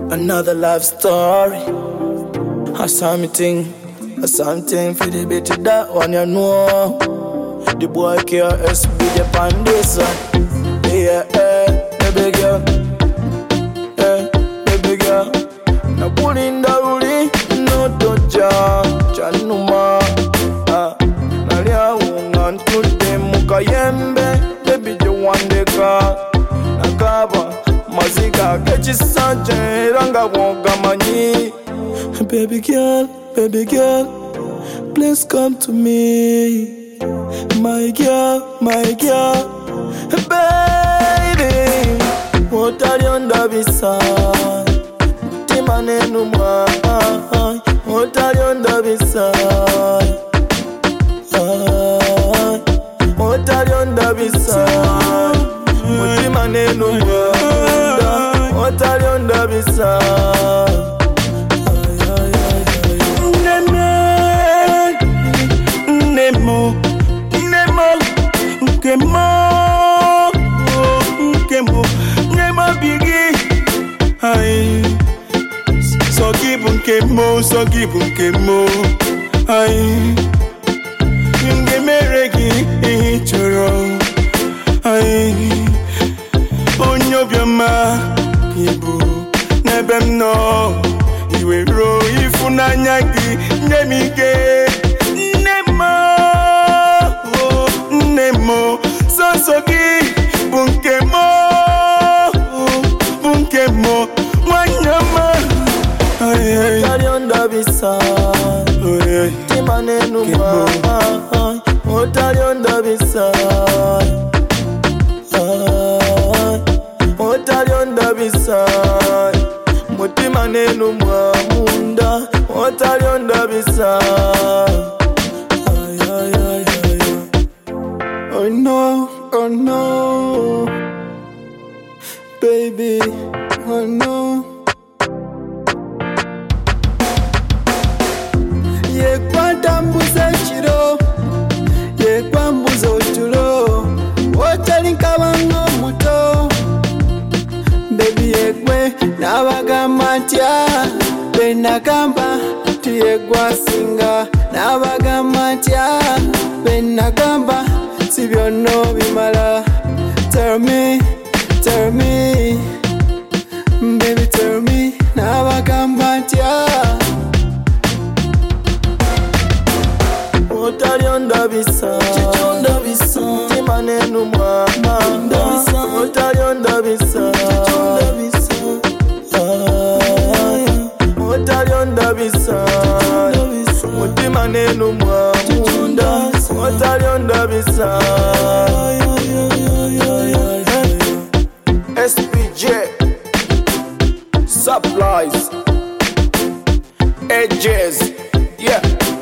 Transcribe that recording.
Another love story. A something for the better that one you know. The boy care SB the pandesa. Yeah, baby girl. Baby girl. Na kulinda uli no toja chanuma. Nalia unga ntude mukayembe. Baby you want the car. Nakaba mazika kechisanje ranga wonga manyi. Baby girl, please come to me. My girl, baby. What are you under beside? Timane numwa. What are you under beside? What are you under beside? Timane numwa. What are you under beside? So give Nkemo, ay, Ngemeregi, choro, ay, Onyobiama, Ibu, Nebem no, Iwe ro, Ifunanyagi, Nemige, Nemo, so give Nkemo, Wanyama. What are you under beside? Timane numwa. What are you under beside? What are you under beside? Mutimane numwa munda. What are you under beside? Oh no, baby, oh no. Yekwanda mbuze chiro, yekwa mbuze otulo, otalinka wango muto. Baby yekwe nabagamba ntya, benagamba tuyegwa singa. Nabagamba ntya, benagamba sibyono bimala. Tell me, baby tell me, nabagamba ntya. What are you under beside? Timane numwa. What are you under beside? What are you under beside? Timane numwa. What are you under beside? SPJ Supplies Edges. Yeah.